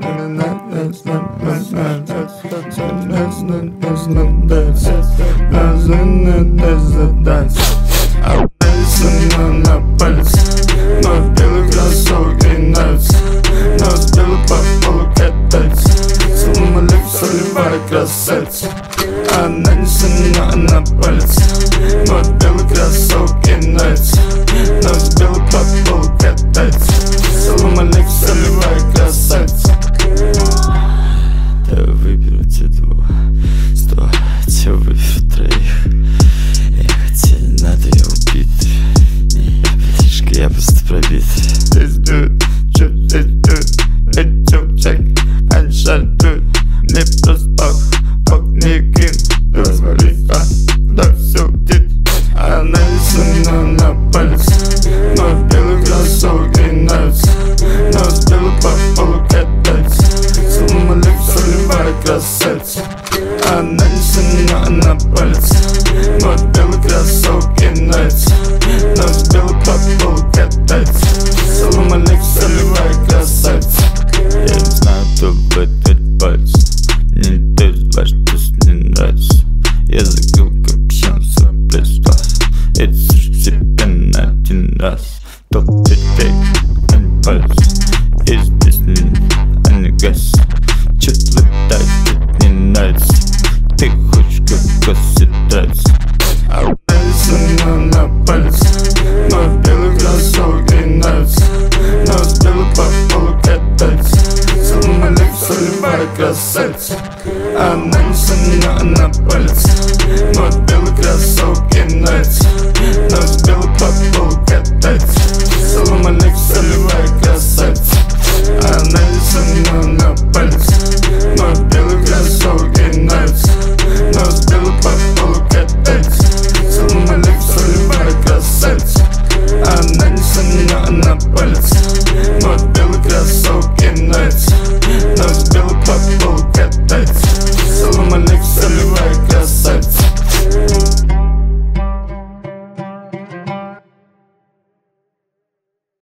на палец, но в белых кроссовке нравится, но с белых по полу катается. Салам алейкум, соливай красавица. Она несена на палец, но в белых кроссовке нравится, но с белых по полу катается. Салам алейкум, соливай красавица. Да выберу те двух, 100, те выберу троих. Хотя не надо, я убит. Я просто пробит. This dude, shoot this dude, it's your check, and shall do. Мне просто пох не кин. Развали, да все дит. Она несена на палец, но в белых кроссовке нравится, но с белых по полу катается. Салам алейкум, соливай красавица. Она несена на палец, но в белых кроссовке нравится, но с белых по полу катается. Салам алейкум, соливай красавица. Я не знаю, кто в этот палец. Не интересно, во что с ней нравится. Я закрыл капюшон, соплес глаз. Это слышит себя на один раз. Топ-5 а не палец. И здесь а не газ. Чё-то летает, это не нравится. Ты хочешь как нравится. Несена на палец, но в белых кроссовке нравится, но с белых по полу катается. Салам алейкум, соливай красавица. Она несена на палец, но в белых кроссовке нравится,